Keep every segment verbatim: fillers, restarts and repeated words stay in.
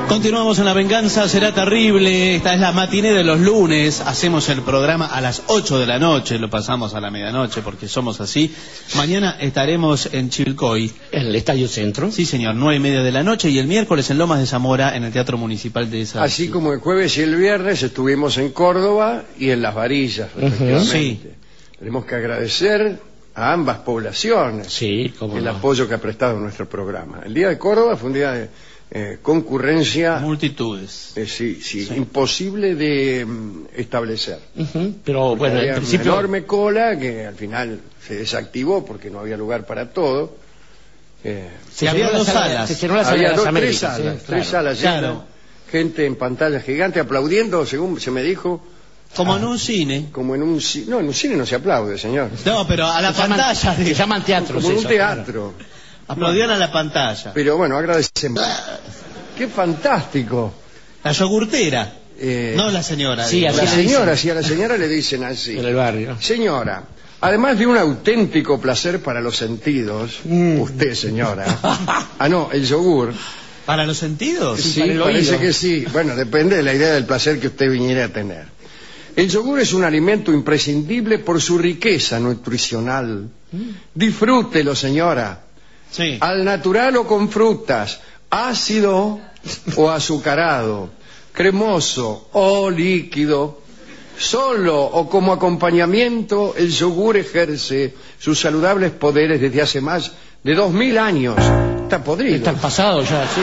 Continuamos en La Venganza Será Terrible. Esta es la matiné de los lunes. Hacemos el programa a las ocho de la noche. Lo pasamos a la medianoche porque somos así. Mañana estaremos en Chivilcoy, en el Estadio Centro. Sí, señor, nueve y media de la noche. Y el miércoles en Lomas de Zamora, en el Teatro Municipal de esa. Así como el jueves y el viernes estuvimos en Córdoba y en Las Varillas, respectivamente. Uh-huh. Sí. Tenemos que agradecer a ambas poblaciones sí, cómo el no. apoyo que ha prestado nuestro programa. El día de Córdoba fue un día de eh, concurrencia. Multitudes. Eh, sí, sí, sí, imposible de um, establecer. Uh-huh. Pero porque bueno, había en principio. Una enorme cola que al final se desactivó porque no había lugar para todo. Eh, Se había llenó dos la sala, salas. Se llenó la sala había de las dos, Américas, tres salas, sí, tres claro. salas llenas, Claro. gente en pantalla gigante aplaudiendo, según se me dijo. Como Ah, en un cine. Como en un cine. No, en un cine no se aplaude, señor. No, pero a la Se llaman- pantalla. Se llaman teatros. Como en un eso, teatro. Aplaudían a la pantalla. Pero bueno, agradecemos. ¡Qué fantástico! La yogurtera. Eh, No la señora. Sí, digo. así La le dicen. señora, si a la señora le dicen así. claro, en el barrio. Señora, además de un auténtico placer para los sentidos, Mm. usted, señora. Ah, no, el yogur. ¿Para los sentidos? Sí, para el parece oído. que sí. Bueno, depende de la idea del placer que usted viniera a tener. El yogur es un alimento imprescindible por su riqueza nutricional. Disfrútelo, señora. Sí. Al natural o con frutas, ácido o azucarado, cremoso o líquido, solo o como acompañamiento, el yogur ejerce sus saludables poderes desde hace más de dos mil años. Está podrido. Está el pasado ya, sí.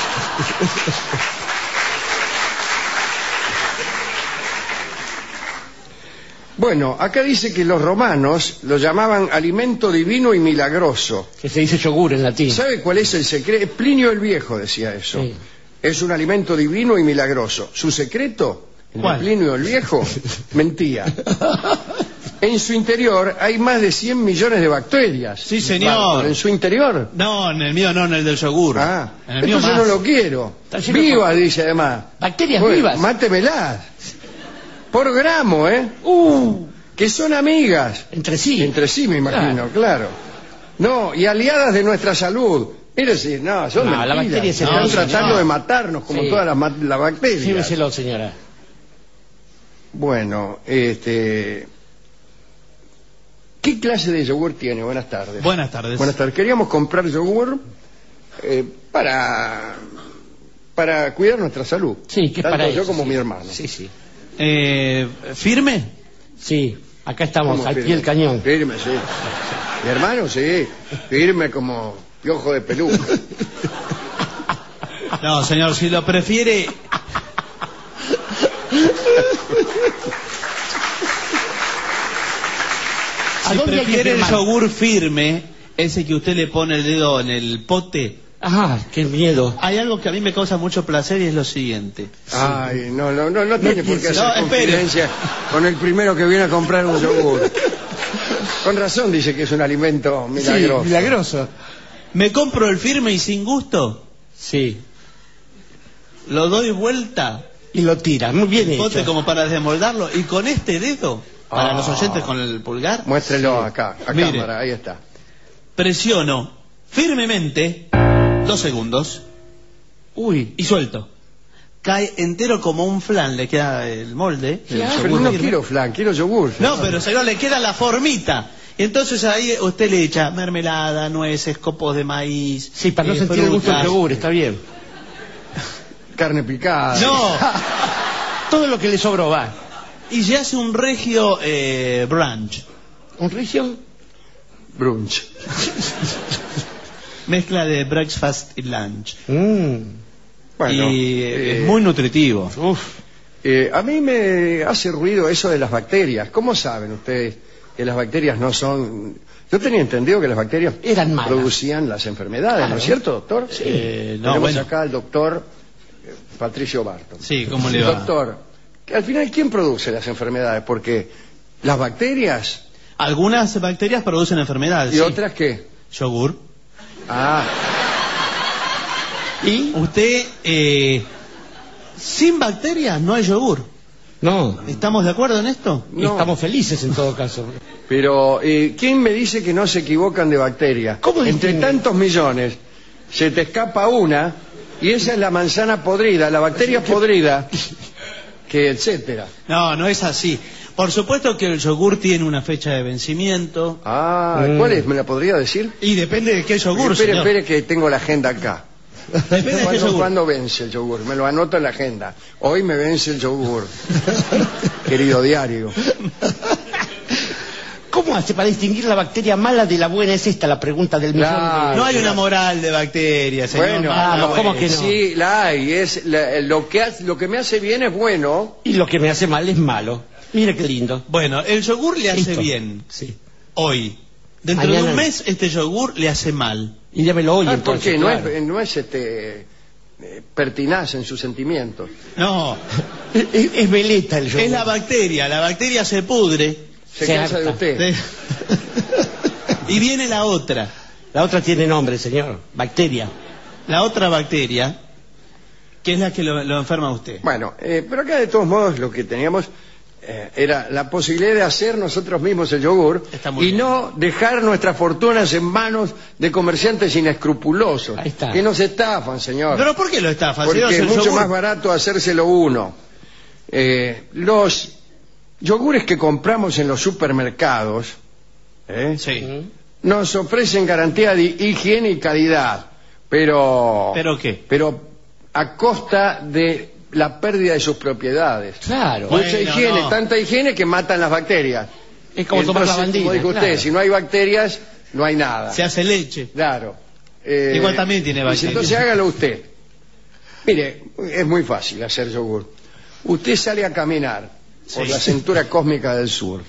Bueno, acá dice que los romanos lo llamaban alimento divino y milagroso. Que se dice yogur en latín. ¿Sabe cuál es el secreto? Plinio el Viejo decía eso. Sí. Es un alimento divino y milagroso. ¿Su secreto? El de ¿Cuál? Plinio el Viejo mentía. En su interior hay más de cien millones de bacterias. Sí, señor. ¿En su interior? No, en el mío no, en el del yogur. Ah, en el mío entonces más. no lo quiero. Está lleno Viva, por- dice además. Bacterias Bueno, vivas. mátemelas. Por gramo, ¿eh? Uh, Que son amigas. entre sí. Entre sí, me imagino, claro. No, y aliadas de nuestra salud. Es decir, no, son No, la mentiras. bacteria es Están el- tratando no. de matarnos como Sí. todas las, ma- las bacterias. Lléveselo, señora. Bueno, este... ¿Qué clase de yogur tiene? Buenas tardes. Buenas tardes. Buenas tardes. Queríamos comprar yogur eh, para... para cuidar nuestra salud. Sí, que es Tanto para yo eso, como sí. mi hermano. Sí, sí. Eh, ¿Firme? Sí, acá estamos, ¿Cómo al firme? pie del cañón. Firme, sí. Mi hermano, sí. Firme como piojo de peluca. No, señor, si lo prefiere... ¿A Si dónde hay que prefiere el firmar? yogur firme, ese que usted le pone el dedo en el pote, Ah, qué miedo. hay algo que a mí me causa mucho placer y es lo siguiente. Ay, no, no, no, no tiene por qué hacer No, espere. confidencia con el primero que viene a comprar un yogur. Con razón dice que es un alimento milagroso. Sí, milagroso. ¿Me compro el firme y sin gusto? Sí. Lo doy vuelta, Y lo tira, muy bien el pote hecho. como para desmoldarlo, y con este dedo, para Ah. los oyentes con el pulgar, Muéstrelo acá, a Mire. cámara, ahí está. presiono firmemente dos segundos Uy, y suelto. Cae entero como un flan, le queda el molde. el Claro. yogur Pero no firme. quiero flan, quiero yogur. No, pero señor, le queda la formita. Y entonces ahí usted le echa mermelada, nueces, copos de maíz. sí, para no eh, sentir el gusto del frutas. yogur, está bien. Carne picada. No, Todo lo que le sobró va. y se hace un regio eh, brunch. ¿Un regio? Brunch. Mezcla de breakfast y lunch. Mm. Bueno, y eh, es muy nutritivo. Uf. eh, a mí me hace ruido eso de las bacterias. ¿Cómo saben ustedes que las bacterias no son... Yo tenía entendido que las bacterias Eran malas. producían las enfermedades, ¿no Claro. es cierto, doctor? Sí. Eh, no, Tenemos bueno. acá al doctor eh, Patricio Barton. Sí, ¿cómo le va? Doctor, que al final, ¿quién produce las enfermedades? Porque las bacterias Algunas bacterias producen enfermedades. y sí. otras, ¿qué? Yogur. Ah, Y usted, eh, sin bacterias no hay yogur. No, ¿Estamos de acuerdo en esto? no. estamos felices en todo caso. Pero, eh, ¿quién me dice que no se equivocan de bacterias? ¿Cómo Entre distingue? tantos millones, se te escapa una Y esa es la manzana podrida, la bacteria podrida, que etcétera. No, no es así. Por supuesto que el yogur tiene una fecha de vencimiento. Ah, ¿cuál es? ¿Me la podría decir? Y depende de qué yogur, Espere, señor. espere que tengo la agenda acá. Depende de qué ¿Cuándo, yogur. ¿Cuándo vence el yogur? Me lo anoto en la agenda. Hoy me vence el yogur. Querido diario. ¿Cómo hace para distinguir la bacteria mala de la buena? Es esta la pregunta del millón Claro. de... No hay una moral de bacterias, señor. Bueno, Mala, vamos, ¿cómo buena. que no? Sí, la hay. Es la- lo, que hace- lo que me hace bien es bueno. Y lo que me hace mal es malo. Mire qué lindo. Bueno, el yogur le hace Listo. bien Sí. hoy. Dentro Mañana de un no. mes este yogur le hace mal. Y démelo hoy Ah, ¿por entonces. qué? No claro. es, no es este, eh, pertinaz en sus sentimientos. No, Es, es- es veleta el yogur. es la bacteria. La bacteria se pudre. Se Se cansa de harta. usted. Y viene la otra. La otra tiene nombre, señor. Bacteria. La otra bacteria, que es la que lo, lo enferma a usted. Bueno, eh, pero acá de todos modos lo que teníamos eh, era la posibilidad de hacer nosotros mismos el yogur Está muy y bien. no dejar nuestras fortunas en manos de comerciantes inescrupulosos. Ahí está. Que nos estafan, señor. ¿Pero por qué lo estafa? Porque Señor, es el mucho yogur- más barato hacérselo uno. Eh, los yogures que compramos en los supermercados ¿eh? Sí. nos ofrecen garantía de higiene y calidad, pero ¿Pero qué? pero a costa de la pérdida de sus propiedades. Claro. Bueno, Mucha higiene, no. tanta higiene que matan las bacterias. Es como tomar Entonces, lavandina, como dijo usted, claro. si no hay bacterias, no hay nada. Se hace leche. Claro. Eh, Igual también tiene dice, bacterias. Entonces hágalo usted. Mire, es muy fácil hacer yogur. Usted sale a caminar por Sí. la cintura cósmica del sur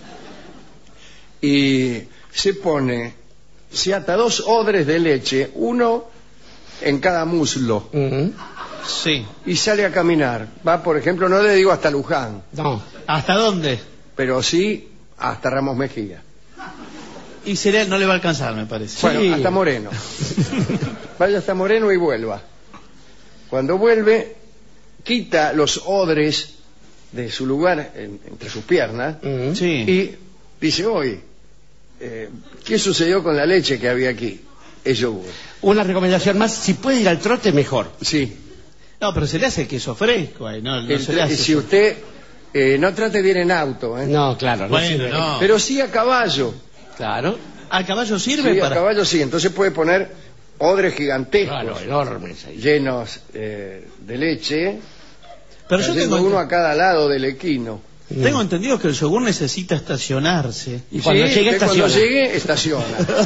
y se pone, se ata dos odres de leche, uno en cada muslo, Ujú. Sí. y sale a caminar. Va, por ejemplo, no le digo hasta Luján, No. ¿Hasta dónde? pero sí hasta Ramos Mejía. Y sería, no le va a alcanzar, me parece. Bueno, Sí. hasta Moreno. Vaya hasta Moreno y vuelva. Cuando vuelve, quita los odres de su lugar en- entre sus piernas Ujú. Sí. y dice, hoy, eh, ¿qué sucedió con la leche que había aquí? Es yogur. Una recomendación más, si puede ir al trote, mejor. Sí. No, pero se le hace queso fresco ahí, no, no El- se le hace. si usted eh, no trate de ir en auto, ¿eh? No, claro. No Bueno, sirve. no. pero sí a caballo. Claro. ¿Al caballo sirve Sí, a para...? caballo sí. Entonces puede poner odres gigantescos Claro, enormes ahí. llenos eh, de leche, Pero yo trayendo tengo, uno a cada lado del equino. tengo entendido que el yogur necesita estacionarse. Y cuando Sí, llegue, usted cuando estaciona. llegue, estaciona.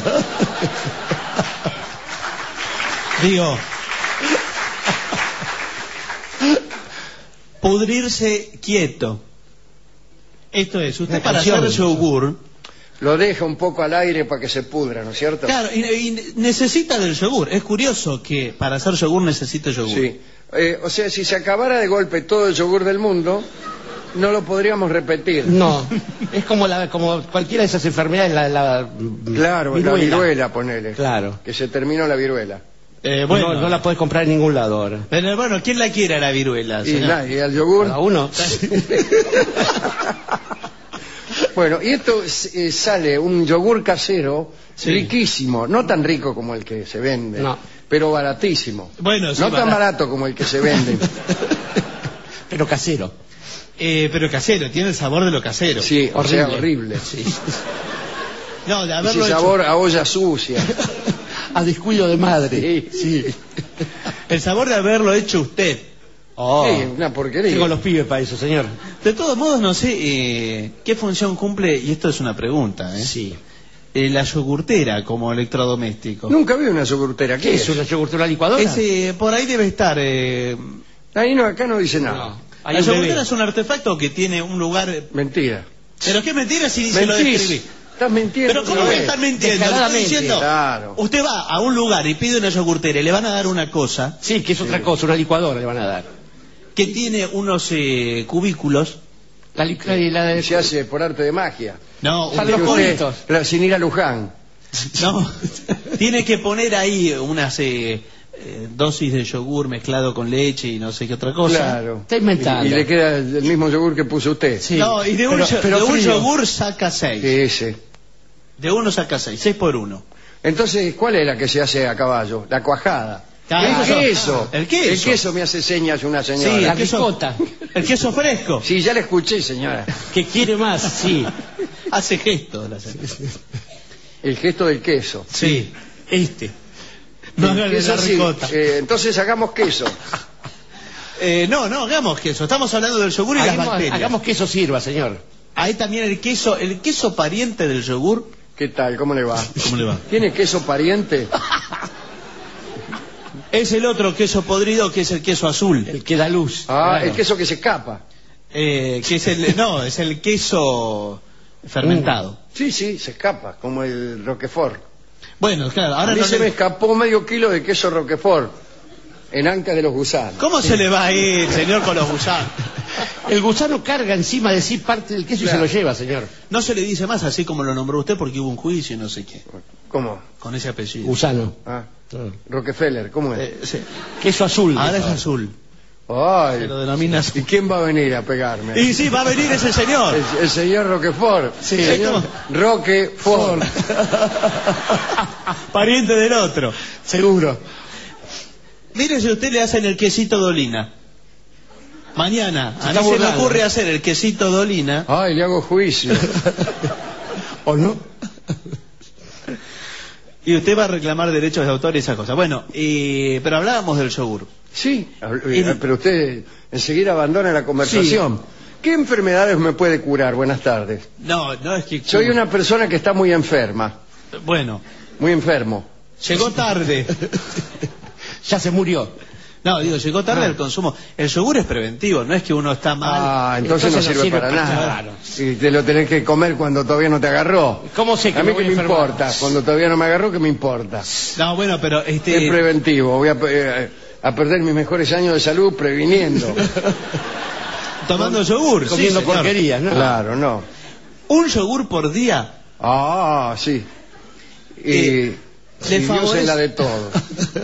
Digo... Pudrirse quieto. Esto es, usted Una para canción. hacer yogur... Lo deja un poco al aire para que se pudra, ¿no es cierto? Claro, y, y necesita del yogur. Es curioso que para hacer yogur necesita yogur. Sí. Eh, o sea, si se acabara de golpe todo el yogur del mundo, no lo podríamos repetir. No. Es como la, como cualquiera de esas enfermedades, la, la Claro, la viruela, ponele. Claro. Que se terminó la viruela. Eh, bueno, no, no la puedes comprar en ningún lado ahora. pero bueno, ¿quién la quiere a la viruela? Y, señor? nada, y al yogur. Cada uno. Bueno, y esto eh, sale un yogur casero Sí. riquísimo, no tan rico como el que se vende, No. pero baratísimo. Bueno, sí, no tan barato. barato como el que se vende. Pero casero. Eh, pero casero, tiene el sabor de lo casero. Sí, o sea, Horrible. horrible. Sí. No, de Ese haberlo hecho. sabor a olla sucia. A descuido de madre. Sí. El sabor de haberlo hecho usted. Oh. Sí, una porquería. Tengo los pibes para eso, señor. De todos modos, no sé eh, qué función cumple, y esto es una pregunta, ¿eh? Sí. Eh, la yogurtera como electrodoméstico. Nunca vi una yogurtera. ¿Qué, ¿Qué es? es una yogurtera licuadora? Ese, por ahí debe estar. Eh, Ahí no, acá no dice nada. No. Hay la un bebé. yogurtera es un artefacto que tiene un lugar. Mentira. Pero qué mentira si se lo Mentís. describí. Estás mintiendo. Pero ¿cómo otra que vez. están mintiendo? Le estoy Descaradamente. diciendo, Claro. usted va a un lugar y pide una yogurtera y le van a dar una cosa Sí, que es otra cosa, una licuadora le van a dar. que tiene unos eh, cubículos. La, li- la, la de- Se hace por arte de magia. No, Para un- los Dice usted, cubitos. la- sin ir a Luján. no. Tiene que poner ahí unas eh, eh, dosis de yogur mezclado con leche y no sé qué otra cosa. Claro. Está inventando. Y, y le queda el, el mismo yogur que puso usted. Sí. No, y de un, Pero- yo- pero de un frío. yogur saca seis. Ese. De uno saca seis, seis por uno. Entonces, ¿cuál es la que se hace a caballo? La cuajada. Claro. El queso. El queso. El queso me hace señas una señora. Sí, La el queso, ricota. el queso fresco. Sí, ya la escuché, señora. ¿Qué quiere más? Sí. Hace gestos la señora. El gesto del queso. Sí. Este. No El haga de queso, la sí. ricota. Eh, entonces hagamos queso. Eh, no, no, hagamos queso. Estamos hablando del yogur y las Hagamos, bacterias. hagamos que eso sirva, señor. Hay también el queso, el queso pariente del yogur. ¿Qué tal? ¿Cómo le va? ¿Cómo le va? ¿Tiene queso pariente? Es el otro queso podrido que es el queso azul. El que da luz. Ah, Claro. el queso que se escapa. Eh, que es el, no, es el queso fermentado. Sí, sí, se escapa, como el Roquefort. Bueno, claro, ahora A mí no se le- me escapó medio kilo de queso Roquefort en Ancas de los Gusanos. ¿Cómo se le va a ir, señor, con los gusanos? El gusano carga encima de sí parte del queso Claro. y se lo lleva, señor. No se le dice más así como lo nombró usted porque hubo un juicio y no sé qué. ¿Cómo? Con ese apellido. Gusano. Ah, Ah. Rockefeller, ¿cómo es? Eh, sí. Queso azul. Ahora es dijo. azul. Ay, Se lo denomina ¿y azul. quién va a venir a pegarme? Y sí, va a venir ese señor. El, el señor Roquefort. Sí, señor Roquefort. Pariente del otro. Seguro. Mire si usted le hacen el quesito Dolina. Mañana, a mí está se me burlando. ocurre hacer el quesito Dolina. Ay, le hago juicio. ¿O no? Y usted va a reclamar derechos de autor y esas cosas. Bueno, y... pero hablábamos del yogur. Sí, eh, pero usted enseguida abandona la conversación. ¿Qué enfermedades me puede curar? Buenas tardes. No, no es que... Soy una persona que está muy enferma, Bueno, muy enfermo. llegó tarde. Ya se murió. No, digo, llegó tarde Ah. el consumo. El yogur es preventivo, no es que uno está mal. Ah, entonces, Entonces no no sirve, sirve para para nada. nada. Y te lo tenés que comer cuando todavía no te agarró. ¿Cómo sé que A mí me voy que a me enfermar? importa, cuando todavía no me agarró, ¿qué me importa? No, bueno, pero este... Es preventivo, voy a, eh, a perder mis mejores años de salud previniendo. tomando yogur. Comiendo sí, señor. porquerías, ¿no? Claro, no. Un yogur por día. Ah, sí. Y, Eh, le y Dios favorece- es la de todo.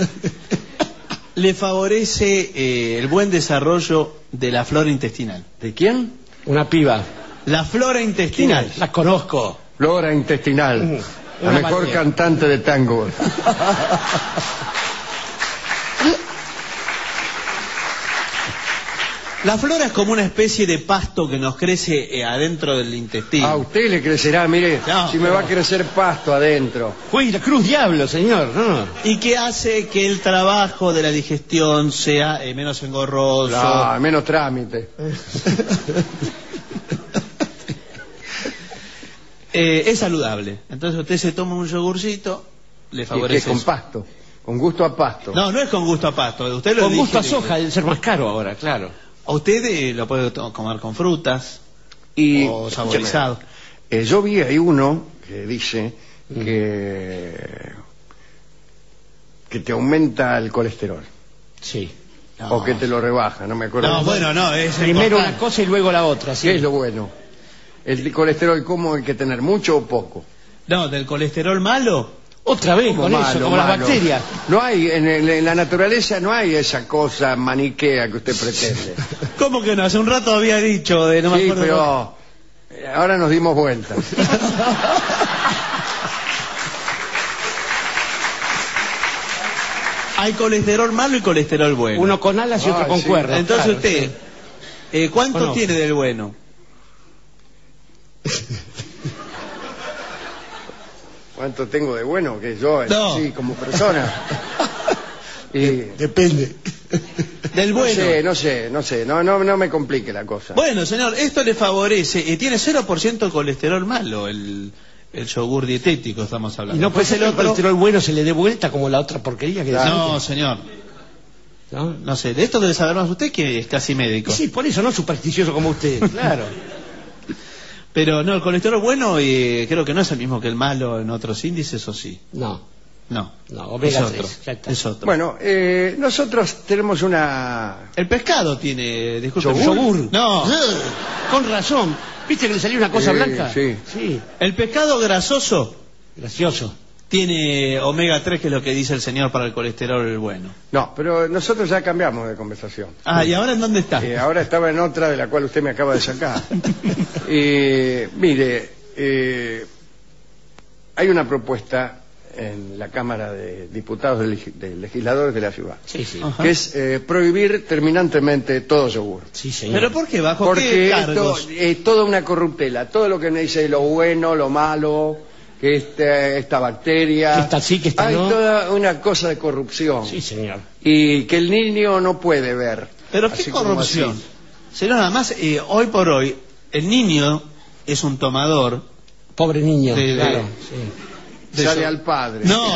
Le favorece eh, el buen desarrollo de la flora intestinal. ¿De quién? Una piba. La flora intestinal. La conozco. Flora intestinal. Mm, La una mejor ballena. cantante de tango. La flora es como una especie de pasto que nos crece eh, adentro del intestino. A usted le crecerá, mire, No, si me pero- va a crecer pasto adentro. Uy, la cruz diablo, señor. No. Y que hace que el trabajo de la digestión sea eh, menos engorroso. No, menos trámite. Eh, es saludable. Entonces usted se toma un yogurcito, le Y que favorece con eso. pasto, con gusto a pasto. No, no es con gusto a pasto. Usted lo Con gusto a digiere. soja, debe ser más caro ahora, claro. A usted eh, lo puede to- comer con frutas Y o saborizado. Eh, yo vi ahí uno que dice que que te aumenta el colesterol Sí. No. o que te lo rebaja, no me acuerdo. No, bueno, no, es Primero importante. una cosa y luego la otra. Sí. ¿Qué es lo bueno? ¿El colesterol cómo hay que tener mucho o poco? No, del colesterol malo. Otra vez Como con eso, malo, como las malo. bacterias. No hay, en, el- en la naturaleza no hay esa cosa maniquea que usted pretende. ¿Cómo que no? Hace un rato había dicho de no me Sí, acuerdo. pero eh, ahora nos dimos vuelta. Hay colesterol malo y colesterol bueno. Uno con alas y otro Ah, con sí. cuerdas. Entonces claro, usted, sí. eh, ¿cuánto Bueno. tiene del bueno? ¿Cuánto tengo de bueno que yo, eh, No. sí, como persona? Y, Depende. Del no bueno. sé, no sé, no sé, no, no, no me complique la cosa. Bueno, señor, esto le favorece. Eh, tiene cero por ciento colesterol malo el, el yogur dietético, estamos Y hablando. no puede Pues ser que el colesterol bueno se le dé vuelta como la otra porquería que decía No, antes. señor. ¿No? No sé, de esto debe saber más usted que es casi médico. Sí, por eso no supersticioso como usted, claro. Pero no, el colesterol bueno eh, creo que no es el mismo que el malo en otros índices, ¿o sí? No, No. no, omega es tres, otro. ya está. Es otro. Bueno, eh, nosotros tenemos una... El pescado tiene, disculpe. ¿Yogur? Yogur. No, Con razón. ¿Viste que le salió una cosa Eh, blanca? sí. Sí, el pescado grasoso gracioso. tiene omega tres, que es lo que dice el señor para el colesterol bueno. No, pero nosotros ya cambiamos de conversación. Ah, ¿y ahora en dónde está? Eh, ahora estaba en otra de la cual usted me acaba de sacar. Eh, mire, eh, hay una propuesta en la Cámara de Diputados de, Leg- de Legisladores de la ciudad, Sí, sí. Ajá. que es eh, prohibir terminantemente todo yogur. Sí, señor. ¿Pero por qué? ¿Bajo Porque qué esto cargos? es toda una corruptela. Todo lo que me dice lo bueno, lo malo, que este, esta bacteria. Que esta sí, que esta Hay no. toda una cosa de corrupción. Sí, señor. Y que el niño no puede ver. ¿Pero qué Así como corrupción? así. Señor, nada más, eh, hoy por hoy, el niño es un tomador. Pobre niño. De- de- claro. Sí. de Sale yo- al padre. No.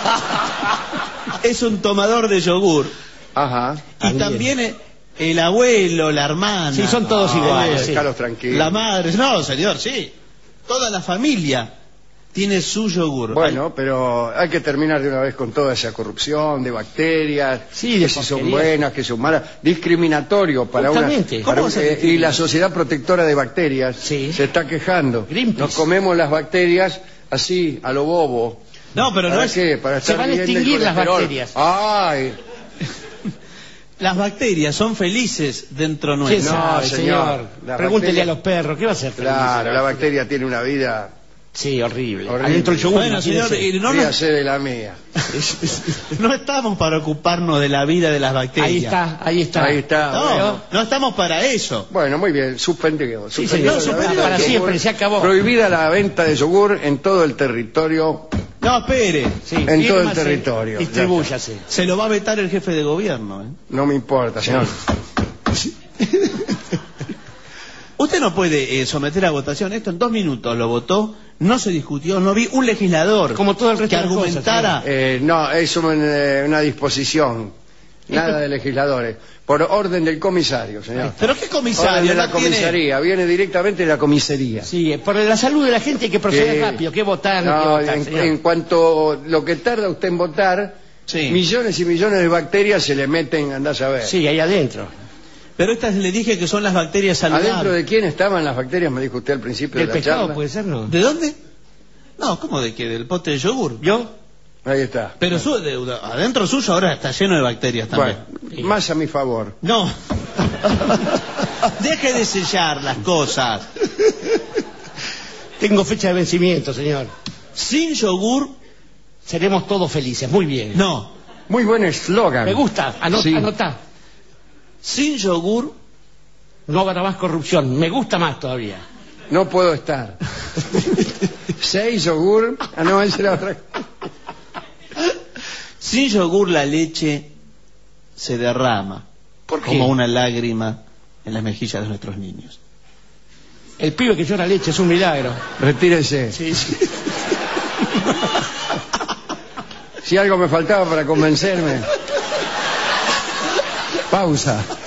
Es un tomador de yogur. Ajá. Y También. también eh, el abuelo, la hermana. Sí, son todos Ah, iguales. sí. déjalos tranquilos. La madre. No, señor, sí. Toda la familia tiene su yogur. Bueno, pero hay que terminar de una vez con toda esa corrupción de bacterias, Sí, de que si son porquerías. buenas, que son malas, discriminatorio para una, Justamente. para ¿Cómo un- se eh, discrimina? y la Sociedad Protectora de Bacterias Sí. se está quejando. Greenpeace. Nos comemos las bacterias así, a lo bobo. No, pero no ¿Para es... qué? Para Se estar van a midiendo el extinguir las colesterol. bacterias. Ay, Las bacterias son felices dentro ¿Quién nuestro. No, sabe, señor. señor? La Pregúntele bacteria- a los perros. ¿Qué va a ser feliz? claro, la bacteria tiene una vida, Sí, horrible. Horrible. Adentro el yogur. Bueno, señor, imagínese. y no, no nos- de la mía. no estamos para ocuparnos de la vida de las bacterias. Ahí está, ahí está. Ahí está. No, bueno. no estamos para eso. Bueno, muy bien, suspendido. Sí, suspendido señor, la suspendido venta para de siempre, yogur. se acabó. Prohibida la venta de yogur en todo el territorio. No, espere. Sí, en todo el fírmase, territorio. Distribúyase. Se lo va a vetar el jefe de gobierno. ¿eh? No me importa, señor. Usted no puede eh, someter a votación. Esto en dos minutos lo votó. No se discutió. No vi un legislador Como todo el resto que de las cosas, argumentara. Eh, no, es un, eh, una disposición. Nada de legisladores. Por orden del comisario, señor. ¿Pero qué Orden comisario? de la No tiene- comisaría. Viene directamente de la comisaría. Sí, por la salud de la gente hay que proceder Eh, rápido. ¿Qué votar? no, ¿Qué votar, en, señor? en cuanto lo que tarda usted en votar, Sí. millones y millones de bacterias se le meten, andás a ver. Sí, ahí adentro. Pero estas le dije que son las bacterias saludables. ¿Adentro de quién estaban las bacterias? Me dijo usted al principio ¿Del de la pescado charla. puede ser, no? ¿De dónde? No, ¿cómo de qué? ¿Del pote de yogur? ¿Yo? Ahí está. Pero su- de- de- adentro suyo ahora está lleno de bacterias también. Bueno, más a mi favor. No. Deje de sellar las cosas. Tengo fecha de vencimiento, señor. Sin yogur, Seremos todos felices. Muy bien. no. Muy buen eslogan. Me gusta. Anota. Sí. Anotá. Sin yogur, No habrá más corrupción. Me gusta más todavía. No puedo estar. Seis yogur. Ah, no, esa era otra. sin yogur la leche se derrama. ¿Por qué? Como una lágrima en las mejillas de nuestros niños. El pibe que llora leche es un milagro. Retírese. Sí, sí. Si algo me faltaba para convencerme. Pausa.